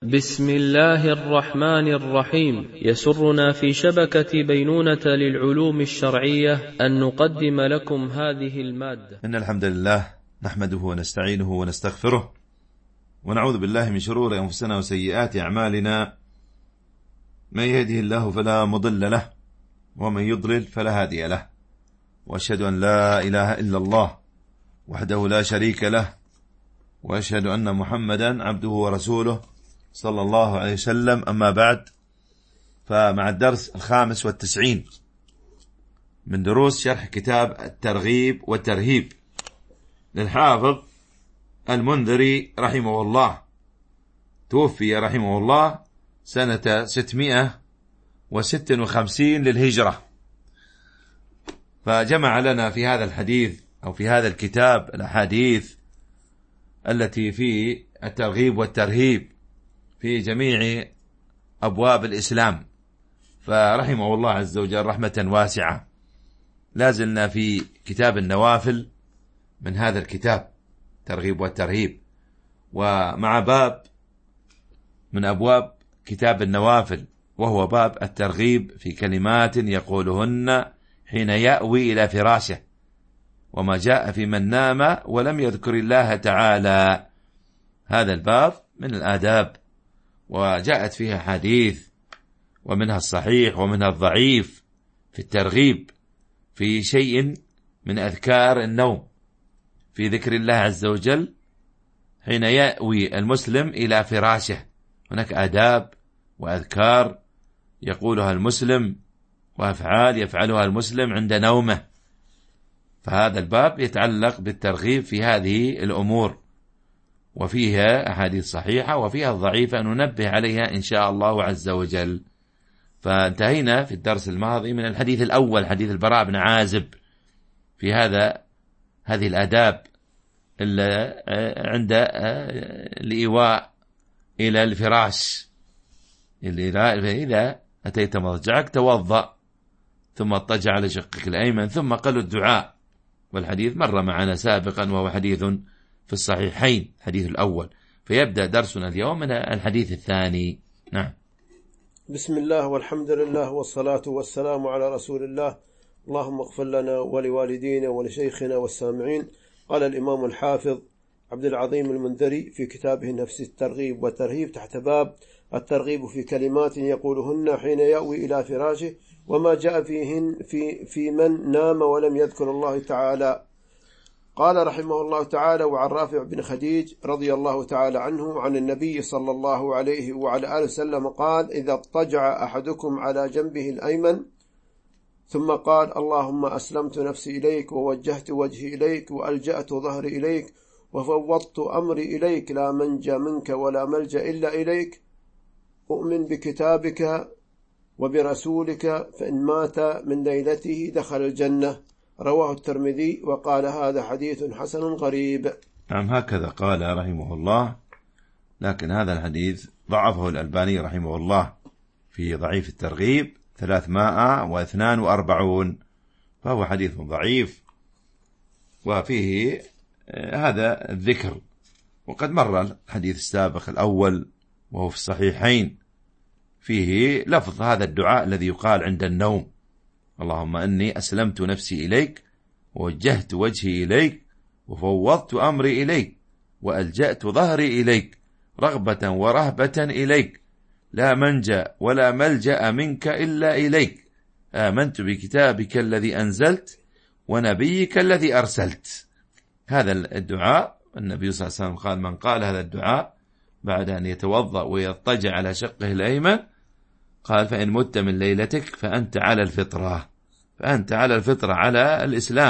بسم الله الرحمن الرحيم. يسرنا في شبكة بينونة للعلوم الشرعية أن نقدم لكم هذه المادة. إن الحمد لله نحمده ونستعينه ونستغفره ونعوذ بالله من شرور أنفسنا وسيئات أعمالنا. من يهده الله فلا مضل له ومن يضلل فلا هادي له، وأشهد أن لا إله إلا الله وحده لا شريك له، وأشهد أن محمدا عبده ورسوله صلى الله عليه وسلم. أما بعد، فمع الدرس 95 من دروس شرح كتاب الترغيب والترهيب للحافظ المنذري رحمه الله. توفي رحمه الله سنة 656 للهجرة، فجمع لنا في هذا الحديث أو في هذا الكتاب الأحاديث التي في الترغيب والترهيب في جميع أبواب الإسلام، فرحمه الله عز وجل رحمة واسعة. لازلنا في كتاب النوافل من هذا الكتاب ترغيب والترهيب، ومع باب من أبواب كتاب النوافل، وهو باب الترغيب في كلمات يقولهن حين يأوي إلى فراشه، وما جاء في من نام ولم يذكر الله تعالى. هذا الباب من الآداب، وجاءت فيها حديث، ومنها الصحيح ومنها الضعيف في الترغيب في شيء من أذكار النوم، في ذكر الله عز وجل حين يأوي المسلم إلى فراشه. هناك آداب وأذكار يقولها المسلم، وأفعال يفعلها المسلم عند نومه، فهذا الباب يتعلق بالترغيب في هذه الأمور، وفيها أحاديث صحيحة وفيها الضعيفة ننبه عليها إن شاء الله عز وجل. فانتهينا في الدرس الماضي من الحديث الأول، حديث البراء بن عازب، في هذه الآداب عند الإيواء إلى الفراش. إذا أتيت مضجعك توضأ، ثم اضطجع على شقك الأيمن، ثم قل الدعاء، والحديث مر معنا سابقا وهو حديث في الصحيحين، الحديث الأول. فيبدأ درسنا اليوم من الحديث الثاني. نعم. بسم الله والحمد لله والصلاة والسلام على رسول الله. اللهم اغفر لنا ولوالدينا ولشيخنا والسامعين. قال الإمام الحافظ عبد العظيم المنذري في كتابه نفس الترغيب والترهيب تحت باب الترغيب في كلمات يقولهن حين يأوي إلى فراشه، وما جاء فيهن في من نام ولم يذكر الله تعالى. قال رحمه الله تعالى: وعن رافع بن خديج رضي الله تعالى عنه عن النبي صلى الله عليه وعلى آله وسلم قال: إذا اضطجع أحدكم على جنبه الأيمن ثم قال: اللهم أسلمت نفسي إليك ووجهت وجهي إليك وألجأت ظهري إليك وفوضت أمري إليك، لا منجى منك ولا ملجأ إلا إليك، أؤمن بكتابك وبرسولك، فإن مات من ليلته دخل الجنة. رواه الترمذي وقال: هذا حديث حسن غريب. نعم، هكذا قال رحمه الله، لكن هذا الحديث ضعفه الألباني رحمه الله في ضعيف الترغيب 342، فهو حديث ضعيف وفيه هذا الذكر. وقد مر الحديث السابق الأول وهو في الصحيحين، فيه لفظ هذا الدعاء الذي يقال عند النوم: اللهم إني أسلمت نفسي إليك ووجهت وجهي إليك وفوضت أمري إليك وألجأت ظهري إليك رغبة ورهبة إليك، لا منجأ ولا ملجأ منك إلا إليك، آمنت بكتابك الذي أنزلت ونبيك الذي أرسلت. هذا الدعاء النبي صلى الله عليه وسلم قال: من قال هذا الدعاء بعد أن يتوضأ ويضطجع على شقه الأيمن، قال: فإن مت من ليلتك فأنت على الفطرة، فأنت على الفطرة، على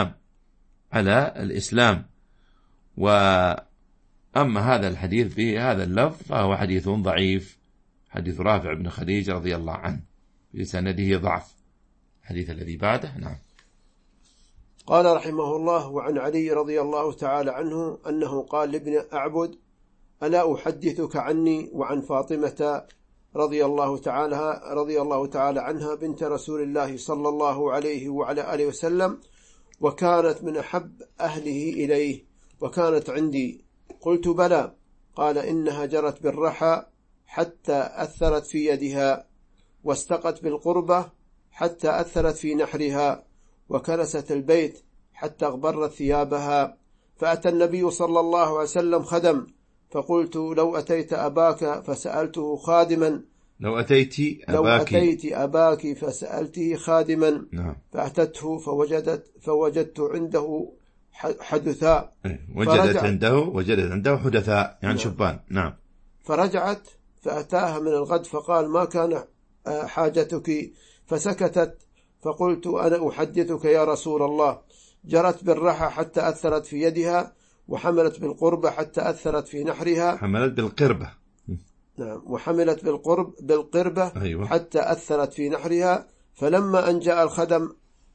الإسلام. وأما هذا الحديث بهذا اللفظ فهو حديث ضعيف، حديث رافع بن خديج رضي الله عنه، في سنده ضعف. الحديث الذي بعده. نعم. قال رحمه الله: وعن علي رضي الله تعالى عنه أنه قال لابن أعبد: ألا أحدثك عني وعن فاطمة رضي الله تعالى عنها بنت رسول الله صلى الله عليه وعلى آله وسلم، وكانت من أحب أهله إليه، وكانت عندي. قلت: بلى. قال: إنها جرت بالرحى حتى أثرت في يدها، واستقت بالقربة حتى أثرت في نحرها، وكنست البيت حتى اغبرت ثيابها. فأتى النبي صلى الله عليه وسلم خدم، فقلت لو أتيت أباك فسألته خادما، لو أتيت أباك فسألته خادما. نعم. فأتته فوجدت عنده حدثاء. وجدت عنده حدثاء، يعني نعم. شبان. نعم. فرجعت فأتاها من الغد فقال ما كان حاجتك؟ فسكتت. فقلت أنا أحدثك يا رسول الله. جرت بالرحى حتى أثرت في يدها، وحملت بالقربة حتى أثرت في نحرها. حملت بالقربة. نعم. وحملت بالقربة. أيوة. حتى أثرت في نحرها. فلما أن جاء الخدم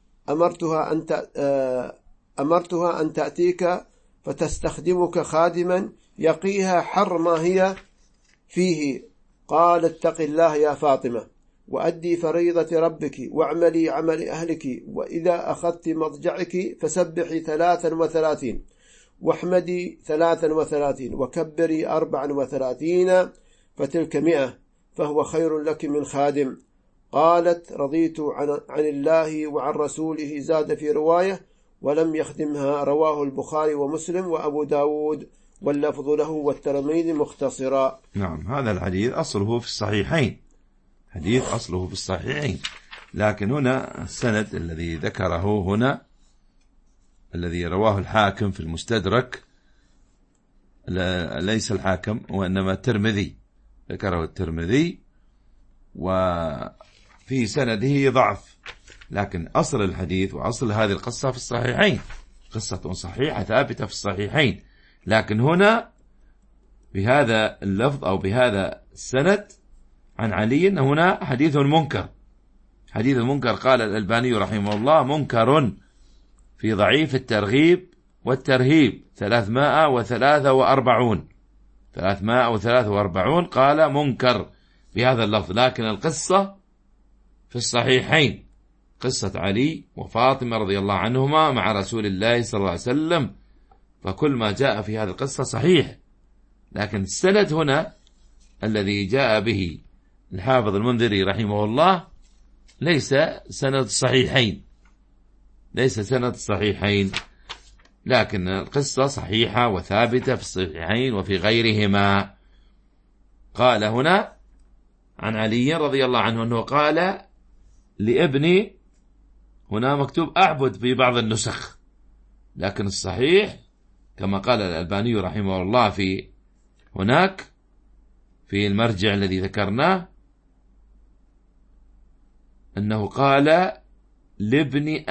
أمرتها أن تأتيك فتستخدمك خادما يقيها حر ما هي فيه. قال اتق الله يا فاطمة، وأدي فريضة ربك، واعملي عمل أهلك، وإذا أخذت مضجعك فسبحي 33، واحمدي 33، وكبري 34، فتلك 100، فهو خير لك من خادم. قالت رضيت عن الله وعن رسوله. زاد في رواية ولم يخدمها. رواه البخاري ومسلم وأبو داود، واللفظ له والترمذي مختصرا. نعم. هذا الحديث أصله في الصحيحين، لكن هنا السند الذي ذكره هنا الذي رواه الحاكم في المستدرك، ليس الحاكم وإنما الترمذي، ذكره الترمذي، وفي سنده ضعف، لكن أصل الحديث وأصل هذه القصة في الصحيحين، قصة صحيحة ثابتة في الصحيحين. لكن هنا بهذا اللفظ أو بهذا السند عن علي هنا حديث منكر. حديث المنكر قال الألباني رحمه الله منكر في ضعيف الترغيب والترهيب 343 قال منكر بهذا اللفظ. لكن القصة في الصحيحين، قصة علي وفاطمة رضي الله عنهما مع رسول الله صلى الله عليه وسلم، فكل ما جاء في هذه القصة صحيح. لكن السند هنا الذي جاء به الحافظ المنذري رحمه الله ليس سند الصحيحين، لكن القصة صحيحة وثابتة في الصحيحين وفي غيرهما. قال هنا عن علي رضي الله عنه أنه قال لابني، هنا مكتوب أعبد في بعض النسخ، لكن الصحيح كما قال الألباني رحمه الله في هناك في المرجع الذي ذكرناه أنه قال لابن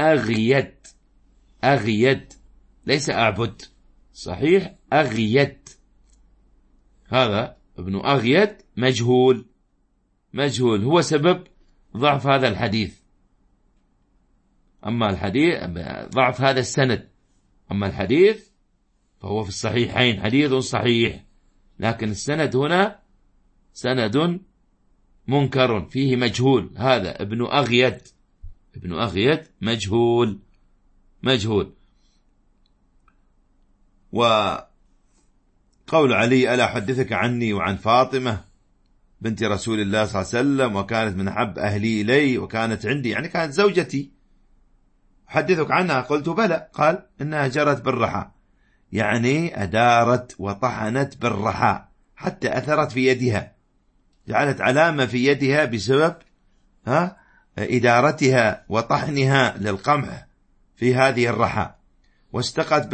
أغيد ليس أعبد، صحيح أغيد. هذا ابن أغيد مجهول هو سبب ضعف هذا الحديث. أما الحديث ضعف هذا السند، أما الحديث فهو في الصحيحين حديث صحيح، لكن السند هنا سند منكر فيه مجهول. هذا ابن أغيد مجهول. وقول علي ألا أحدثك عني وعن فاطمة بنت رسول الله صلى الله عليه وسلم، وكانت من أحب أهلي إلي، وكانت عندي، يعني كانت زوجتي، أحدثك عنها؟ قلت بلى. قال إنها جرت بالرحى، يعني أدارت وطحنت بالرحى حتى أثرت في يدها، جعلت علامة في يدها بسبب إدارتها وطحنها للقمح في هذه الرحى. واستقت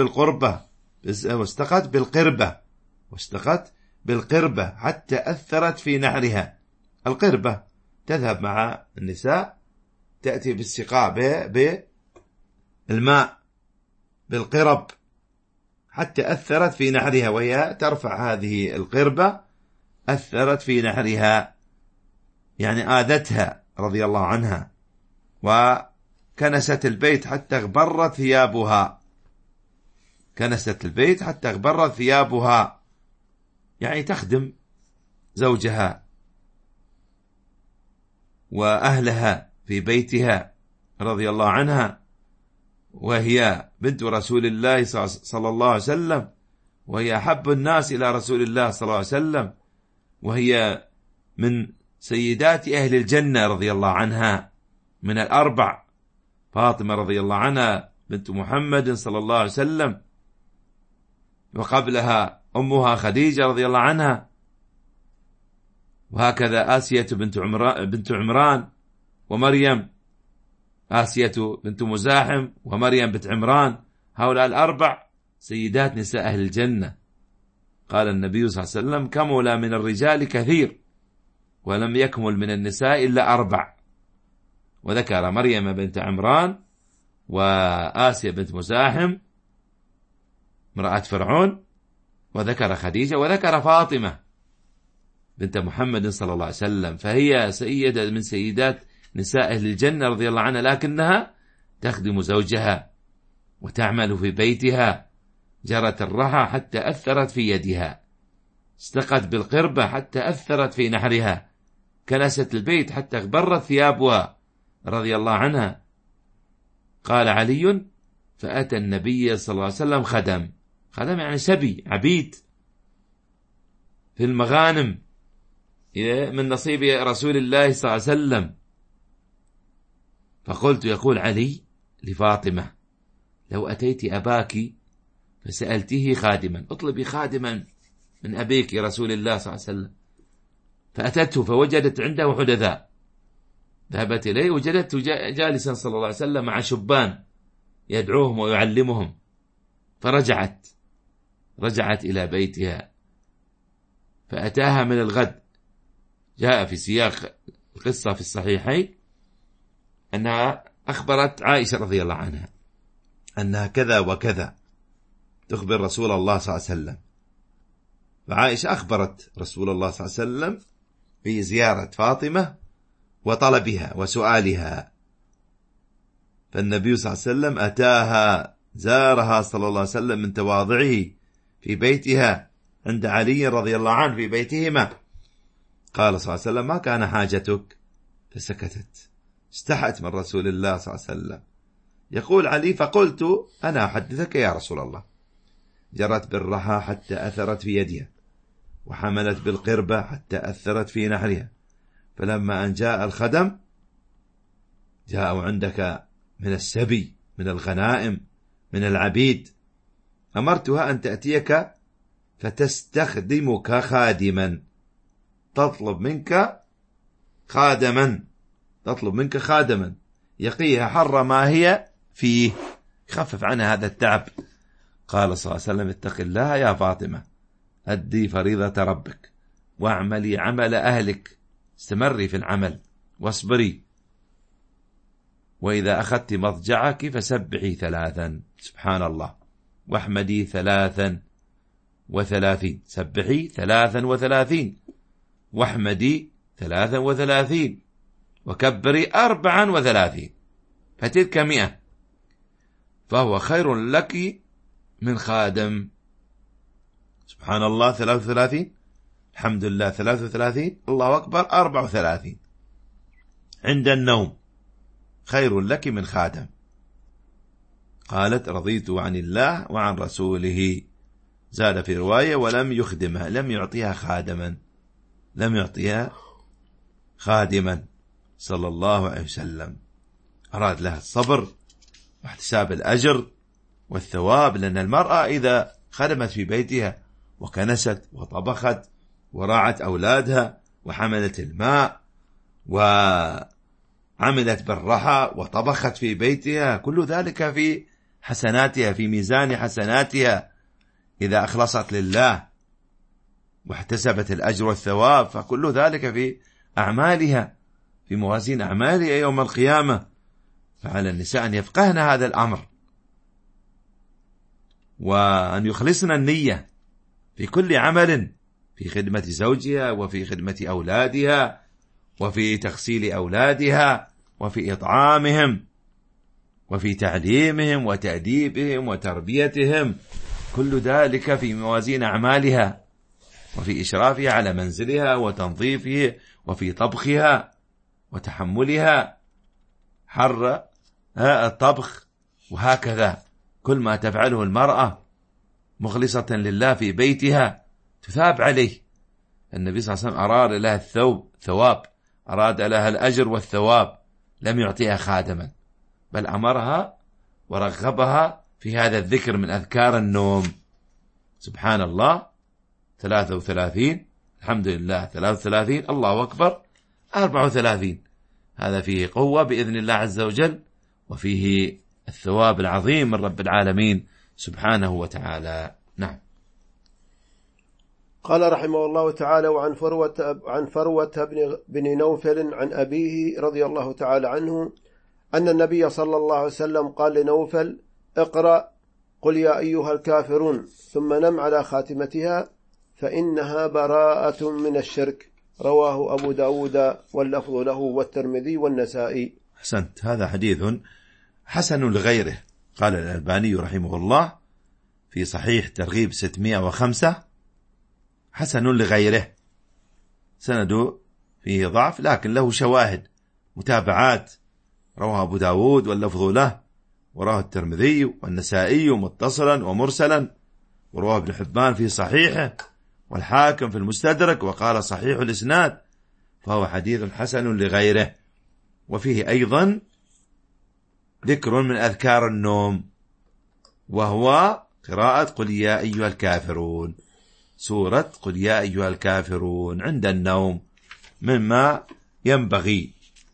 بالقربة حتى أثرت في نحرها. القربة تذهب مع النساء، تأتي بالسقاء بالماء بالقرب حتى أثرت في نحرها، وهي ترفع هذه القربة، أثرت في نحرها يعني آذتها رضي الله عنها. وكنست البيت حتى اغبرت ثيابها، يعني تخدم زوجها وأهلها في بيتها رضي الله عنها، وهي بنت رسول الله صلى الله عليه وسلم، وهي أحب الناس إلى رسول الله صلى الله عليه وسلم، وهي من سيدات أهل الجنة رضي الله عنها من الأربع: فاطمة رضي الله عنها بنت محمد صلى الله عليه وسلم، وقبلها أمها خديجة رضي الله عنها، وهكذا آسية بنت عمران ومريم، آسية بنت مزاحم ومريم بنت عمران. هؤلاء الأربع سيدات نساء أهل الجنة. قال النبي صلى الله عليه وسلم: كمل من الرجال كثير ولم يكمل من النساء إلا 4. وذكر مريم بنت عمران وآسيا بنت مزاحم امرأة فرعون، وذكر خديجة، وذكر فاطمة بنت محمد صلى الله عليه وسلم. فهي سيدة من سيدات نساء أهل الجنة رضي الله عنها، لكنها تخدم زوجها وتعمل في بيتها، جرت الرحى حتى أثرت في يدها، استقت بالقربة حتى أثرت في نحرها، كنست البيت حتى اغبرت ثيابها رضي الله عنها. قال علي: فأتى النبي صلى الله عليه وسلم خدم يعني سبي، عبيد في المغانم من نصيب رسول الله صلى الله عليه وسلم. فقلت، يقول علي لفاطمة: لو أتيت أباك فسألته خادما، اطلبي خادما من أبيك رسول الله صلى الله عليه وسلم. فأتته فوجدت عنده حدثاء، ذهبت إليه وجدته جالسا صلى الله عليه وسلم مع شبان يدعوهم ويعلمهم. فرجعت إلى بيتها، فأتاها من الغد. جاء في سياق القصة في الصحيحين أنها أخبرت عائشة رضي الله عنها أنها كذا وكذا، تخبر رسول الله صلى الله عليه وسلم. فعائشة أخبرت رسول الله صلى الله عليه وسلم في زيارة فاطمة وطلبها وسؤالها. فالنبي صلى الله عليه وسلم أتاها، زارها صلى الله عليه وسلم من تواضعه في بيتها عند علي رضي الله عنه في بيتهما. قال صلى الله عليه وسلم: ما كان حاجتك؟ فسكتت، استحت من رسول الله صلى الله عليه وسلم. يقول علي: فقلت: أنا أحدثك يا رسول الله. جرت بالرحى حتى أثرت في يدها، وحملت بالقربة حتى أثرت في نحرها. فلما أن جاء الخدم جاءوا عندك من السبي، من الغنائم، من العبيد، أمرتها أن تأتيك فتستخدمك خادما، تطلب منك خادما يقيها حر ما هي فيه، خفف عنها هذا التعب. قال صلى الله عليه وسلم: اتق الله يا فاطمة، أدي فريضة ربك واعملي عمل أهلك، استمري في العمل واصبري، وإذا أخذت مضجعك فسبحي 3، سبحان الله، واحمدي 33، سبحي 33، واحمدي 33، وكبري 34، فتلك 100، فهو خير لك من خادم. سبحان الله 33، الحمد لله 33، الله أكبر 34. عند النوم خير لك من خادم. قالت: رضيت عن الله وعن رسوله. زاد في رواية: ولم يخدمها، لم يعطيها خادما صلى الله عليه وسلم. أراد لها الصبر واحتساب الأجر والثواب، لأن المرأة إذا خدمت في بيتها وكنست وطبخت وراعت أولادها وحملت الماء وعملت بالرحى وطبخت في بيتها، كل ذلك في حسناتها، في ميزان حسناتها. إذا أخلصت لله واحتسبت الأجر والثواب، فكل ذلك في أعمالها، في موازين أعمالها يوم القيامة. فعلى النساء أن يفقهن هذا الأمر، وأن يخلصن النية في كل عمل، في خدمة زوجها، وفي خدمة أولادها، وفي تغسيل أولادها، وفي إطعامهم، وفي تعليمهم وتأديبهم وتربيتهم، كل ذلك في موازين أعمالها، وفي إشرافها على منزلها وتنظيفه، وفي طبخها وتحملها حر الطبخ. وهكذا كل ما تفعله المرأة مخلصة لله في بيتها تثاب عليه، النبي صلى الله عليه وسلم أراد لها ثواب، أراد لها الأجر والثواب، لم يعطيها خادما، بل أمرها ورغبها في هذا الذكر من أذكار النوم. سبحان الله 33، الحمد لله 33، الله أكبر 34. هذا فيه قوة بإذن الله عز وجل، وفيه الثواب العظيم من رب العالمين سبحانه وتعالى. نعم. قال رحمه الله تعالى: وعن فروة بن نوفل عن أبيه رضي الله تعالى عنه أن النبي صلى الله عليه وسلم قال لنوفل: اقرأ قل يا أيها الكافرون ثم نم على خاتمتها فإنها براءة من الشرك. رواه أبو داود واللفظ له والترمذي والنسائي. أحسنت. هذا حديث حسن لغيره. قال الألباني رحمه الله في صحيح ترغيب 605: حسن لغيره، سنده فيه ضعف لكن له شواهد متابعات، رواه أبو داود واللفظ له، وراه الترمذي والنسائي متصلا ومرسلا، ورواه ابن حبان في صحيحه، والحاكم في المستدرك وقال صحيح الإسناد، فهو حديث حسن لغيره. وفيه أيضا ذكر من أذكار النوم، وهو قراءة قل يا أيها الكافرون، سورة قل يا أيها الكافرون عند النوم، مما ينبغي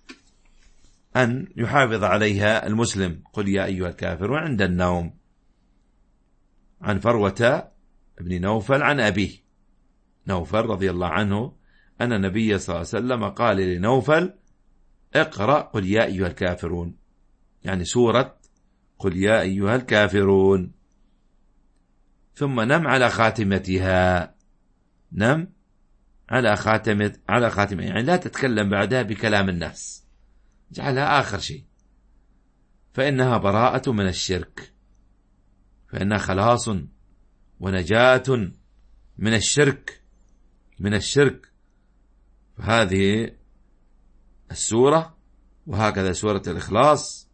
أن يحافظ عليها المسلم، قل يا أيها الكافرون عند النوم. عن فروة بن نوفل عن أبيه نوفل رضي الله عنه أن النبي صلى الله عليه وسلم قال لنوفل: اقرأ قل يا أيها الكافرون، يعني سورة قل يا أيها الكافرون، ثم نم على خاتمتها. نم على خاتمة يعني لا تتكلم بعدها بكلام الناس، جعلها آخر شيء، فإنها براءة من الشرك، فإنها خلاص ونجاة من الشرك. فهذه السورة وهكذا سورة الإخلاص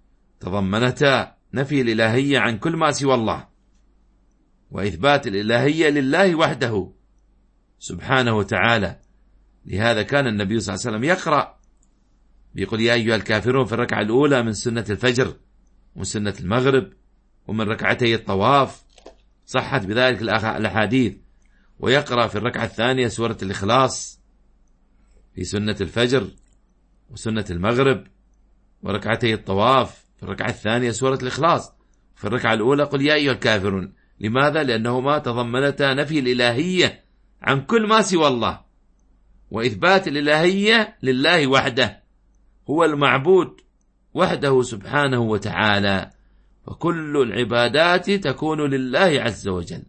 تضمنتا نفي الإلهية عن كل ما سوى الله، وإثبات الإلهية لله وحده سبحانه وتعالى. لهذا كان النبي صلى الله عليه وسلم يقرأ بيقول يا أيها الكافرون في الركعة الأولى من سنة الفجر ومن سنة المغرب ومن ركعتي الطواف، صحت بذلك الأحاديث، ويقرأ في الركعة الثانية سورة الإخلاص في سنة الفجر وسنة المغرب وركعتي الطواف، في الركعة الثانية سورة الإخلاص، في الركعة الأولى قل يا أيها الكافرون. لماذا؟ لأنهما تضمنتا نفي الإلهية عن كل ما سوى الله، وإثبات الإلهية لله وحده، هو المعبود وحده سبحانه وتعالى، فكل العبادات تكون لله عز وجل.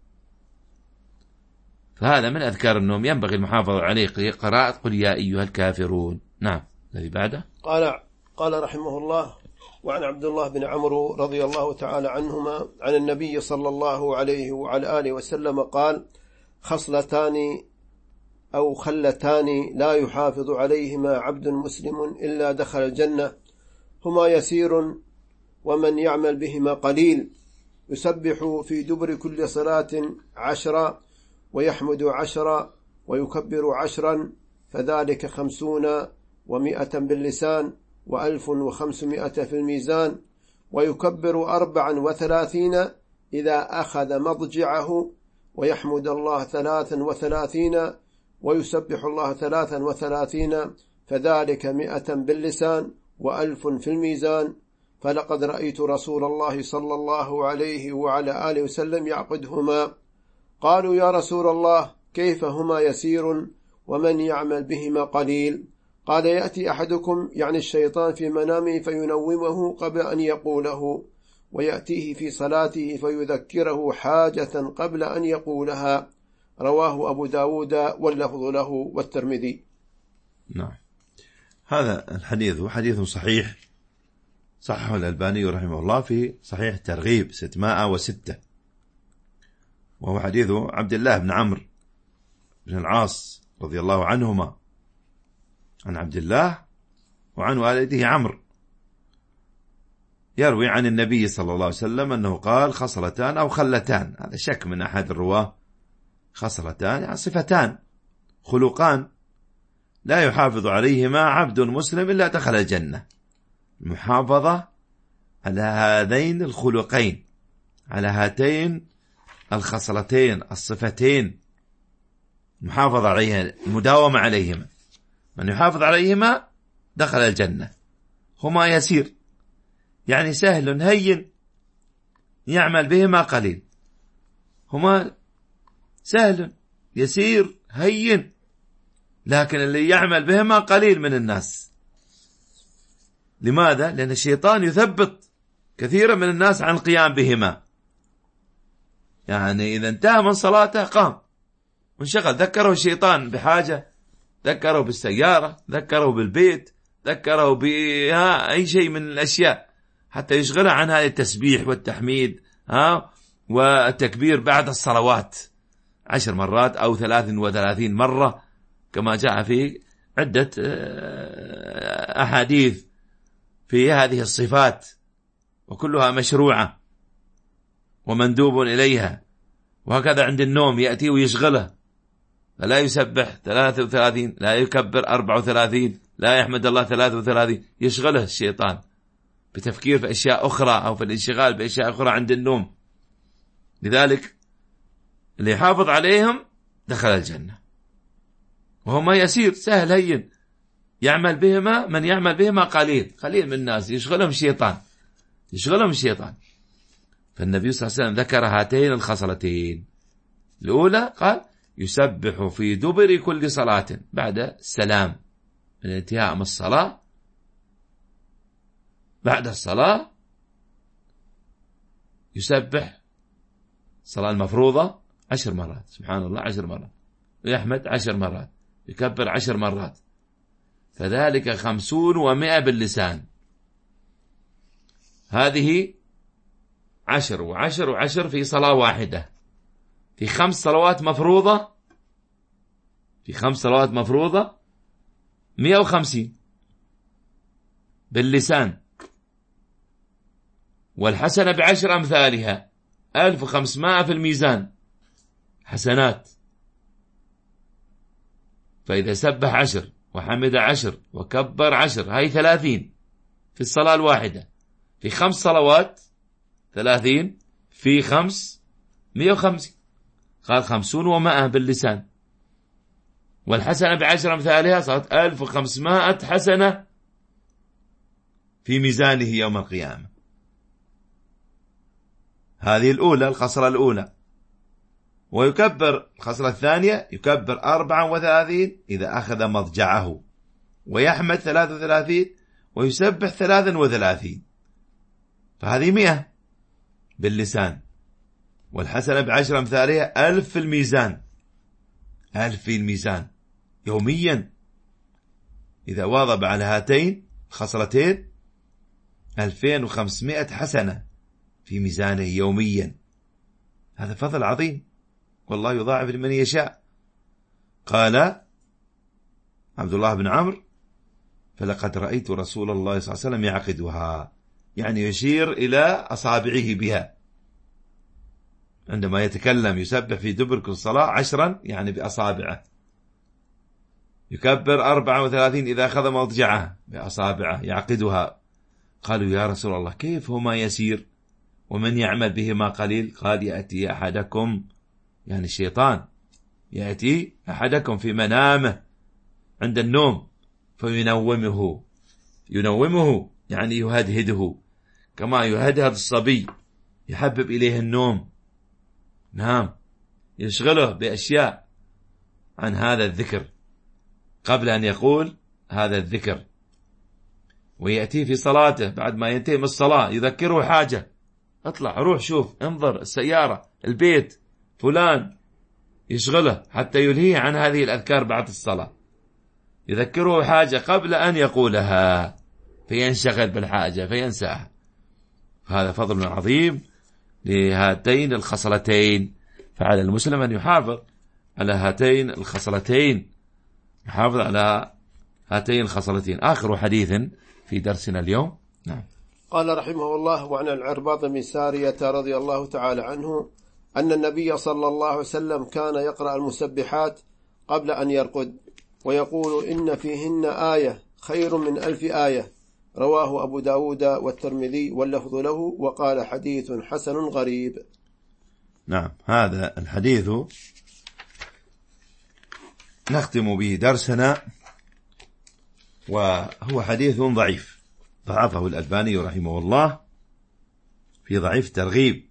فهذا من أذكار النوم ينبغي المحافظة عليه، قراءة قل يا أيها الكافرون. نعم. الذي بعده قال رحمه الله: وعن عبد الله بن عمرو رضي الله تعالى عنهما عن النبي صلى الله عليه وعلى آله وسلم قال: خصلتان أو خلتان لا يحافظ عليهما عبد مسلم إلا دخل الجنة، هما يسير ومن يعمل بهما قليل، يسبح في دبر كل صلاة 10، ويحمد 10، ويكبر 10، فذلك 50 و100 باللسان، و1500 في الميزان، ويكبر 34 إذا أخذ مضجعه، ويحمد الله 33، ويسبح الله 33، فذلك 100 باللسان و1000 في الميزان. فلقد رأيت رسول الله صلى الله عليه وعلى آله وسلم يعقدهما. قالوا: يا رسول الله كيف هما يسير ومن يعمل بهما قليل؟ قال: يأتي أحدكم يعني الشيطان في منامه فينومه قبل أن يقوله، ويأتيه في صلاته فيذكره حاجة قبل أن يقولها. رواه أبو داود واللفظ له والترمذي. نعم. هذا الحديث حديث صحيح، صححه الألباني رحمه الله في صحيح الترغيب 606، وهو حديث عبد الله بن عمرو بن العاص رضي الله عنهما، عن عبد الله وعن والده عمرو، يروي عن النبي صلى الله عليه وسلم أنه قال: خصلتان أو خلتان، هذا شك من أحد الرواه، خصلتان يعني صفتان خلقان لا يحافظ عليهما عبد مسلم إلا دخل الجنة. المحافظة على هذين الخلقين، على هاتين الخصلتين الصفتين، محافظة عليها، المداومة عليهما. من يحافظ عليهما دخل الجنة. هما يسير، يعني سهل هين، يعمل بهما قليل. هما سهل يسير هين، لكن اللي يعمل بهما قليل من الناس. لماذا؟ لأن الشيطان يثبط كثيرا من الناس عن القيام بهما. يعني إذا انتهى من صلاته قام وانشغل، ذكره الشيطان بحاجة، ذكره بالسيارة، ذكره بالبيت، ذكره بأي شيء من الأشياء حتى يشغله عن هذا التسبيح والتحميد والتكبير بعد الصلوات 10 مرات أو 33 مرة، كما جاء في عدة أحاديث في هذه الصفات، وكلها مشروعة ومندوب إليها. وهكذا عند النوم يأتي ويشغله، فلا يسبح 33، لا يكبر 34، لا يحمد الله 33، يشغله الشيطان بتفكير في أشياء أخرى أو في الانشغال بأشياء أخرى عند النوم. لذلك اللي يحافظ عليهم دخل الجنة. وهما يسير سهل هين، يعمل بهما من يعمل بهما قليل من الناس، يشغلهم الشيطان. فالنبي صلى الله عليه وسلم ذكر هاتين الخصلتين. الأولى قال يسبح في دبر كل صلاة، بعد السلام من انتهاء من الصلاة، بعد الصلاة يسبح الصلاة المفروضة 10 مرات، سبحان الله 10 مرات، ويحمد 10 مرات، يكبر 10 مرات، فذلك 50 و100 باللسان. هذه 10 و10 و10 في صلاة واحدة، في 5 صلوات مفروضة، في 5 صلوات مفروضة 150 باللسان، والحسنة ب10 أمثالها، 1500 في الميزان حسنات. فإذا سبح 10 وحمد 10 وكبر 10، هاي 30 في الصلاة الواحدة، في 5 صلوات 30 في 5 150، قال 50 و100 باللسان، والحسنة ب10 أمثالها صارت 1500 حسنة في ميزانه يوم القيامة. هذه الأولى، الخصلة الأولى. ويكبر الخصلة الثانية، يكبر 34 إذا أخذ مضجعه، ويحمد 33، ويسبح 33، فهذه 100 باللسان، والحسنة ب10 أمثالها 1000 في الميزان، 1000 في الميزان يوميا. إذا واظب على هاتين الخصلتين 2500 حسنة في ميزانه يوميا. هذا فضل عظيم، والله يضاعف لمن يشاء. قال عبد الله بن عمرو: فلقد رأيت رسول الله صلى الله عليه وسلم يعقدها، يعني يشير إلى أصابعه بها عندما يتكلم، يسبح في دبر كل صلاة 10 يعني بأصابعه، يكبر 34 إذا أخذ مضجعه بأصابعه يعقدها. قالوا: يا رسول الله كيف هما يسير ومن يعمل بهما قليل؟ قال: يأتي أحدكم، يعني الشيطان يأتي أحدكم في منامه عند النوم فينومه، يعني يهدهده، كما يهدهد الصبي، يحبب إليه النوم، نعم، يشغله بأشياء عن هذا الذكر قبل أن يقول هذا الذكر. ويأتي في صلاته بعد ما ينتهي من الصلاة يذكره حاجة، اطلع روح شوف انظر السيارة البيت فلان، يشغله حتى يلهيه عن هذه الأذكار بعد الصلاة، يذكره حاجة قبل أن يقولها فينشغل بالحاجة فينساها. هذا فضل عظيم لهاتين الخصلتين، فعلى المسلم أن يحافظ على هاتين الخصلتين، يحافظ على هاتين الخصلتين. آخر حديث في درسنا اليوم. نعم. قال رحمه الله: وعن العرباض بن سارية رضي الله تعالى عنه أن النبي صلى الله عليه وسلم كان يقرأ المسبحات قبل أن يرقد، ويقول إن فيهن آية خير من 1000 آية. رواه أبو داود والترمذي واللفظ له، وقال حديث حسن غريب. نعم، هذا الحديث نختم به درسنا، وهو حديث ضعيف ضعفه الألباني رحمه الله في ضعيف الترغيب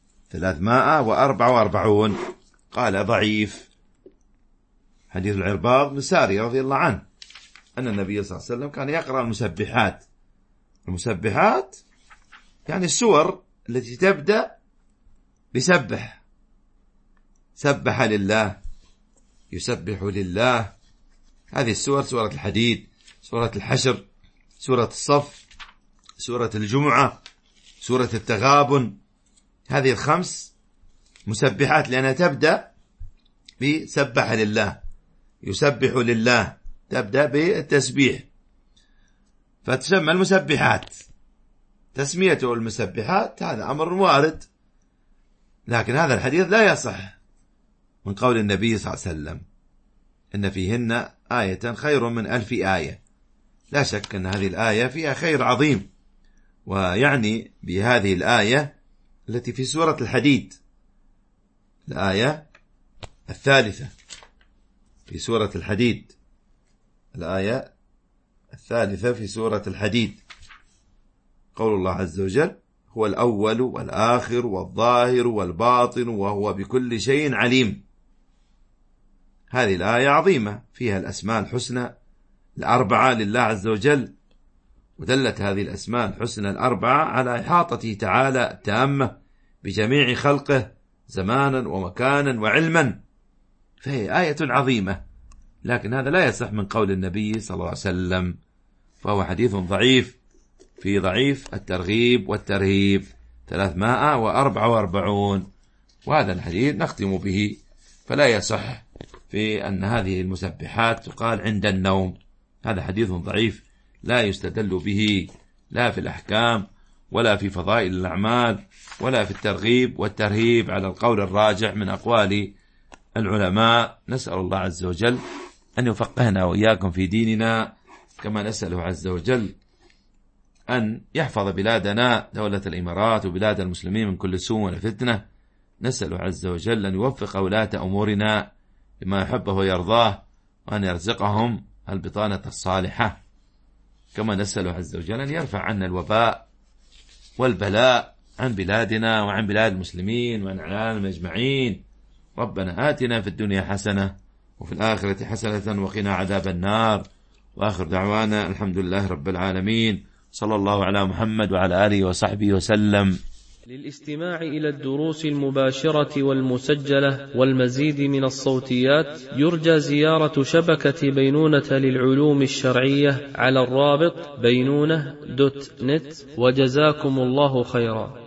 344، قال ضعيف. حديث العرباض بن سارية رضي الله عنه أن النبي صلى الله عليه وسلم كان يقرأ المسبحات. المسبحات يعني السور التي تبدأ بسبح، سبح لله، يسبح لله. هذه السور: سورة الحديد، سورة الحشر، سورة الصف، سورة الجمعة، سورة التغابن. هذه الخمس مسبحات لأنها تبدأ بسبح لله، يسبح لله، تبدأ بالتسبيح، فتسمى المسبحات. تسميته المسبحات هذا أمر وارد، لكن هذا الحديث لا يصح من قول النبي صلى الله عليه وسلم إن فيهن آية خير من 1000 آية. لا شك أن هذه الآية فيها خير عظيم، ويعني بهذه الآية التي في سورة الحديد، الآية الثالثة في سورة الحديد، الآية الثالثة في سورة الحديد، قول الله عز وجل: هو الأول والآخر والظاهر والباطن وهو بكل شيء عليم. هذه الآية عظيمة، فيها الأسماء الحسنى الأربعة لله عز وجل، ودلت هذه الأسماء الحسنى الأربعة على إحاطته تعالى التامة بجميع خلقه زمانا ومكانا وعلما، فهي آية عظيمة. لكن هذا لا يصح من قول النبي صلى الله عليه وسلم، فهو حديث ضعيف في ضعيف الترغيب والترهيب 344. وهذا الحديث نختم به، فلا يصح في أن هذه المسبحات تقال عند النوم. هذا حديث ضعيف لا يستدل به لا في الأحكام ولا في فضائل الأعمال ولا في الترغيب والترهيب على القول الراجح من أقوال العلماء. نسأل الله عز وجل أن يفقهنا وإياكم في ديننا، كما نسأله عز وجل أن يحفظ بلادنا دولة الإمارات وبلاد المسلمين من كل سوء وفتنة. نسأله عز وجل أن يوفق ولاة أمورنا لما يحبه ويرضاه، وأن يرزقهم البطانة الصالحة. كما نسأله عز وجل أن يرفع عنا الوباء والبلاء عن بلادنا وعن بلاد المسلمين وعن العالم أجمعين. ربنا آتنا في الدنيا حسنة وفي الآخرة حسنة وقنا عذاب النار. وآخر دعوانا الحمد لله رب العالمين، صلى الله على محمد وعلى آله وصحبه وسلم. للاستماع إلى الدروس المباشرة والمسجلة والمزيد من الصوتيات يرجى زيارة شبكة بينونة للعلوم الشرعية على الرابط بينونة.net. وجزاكم الله خيرا.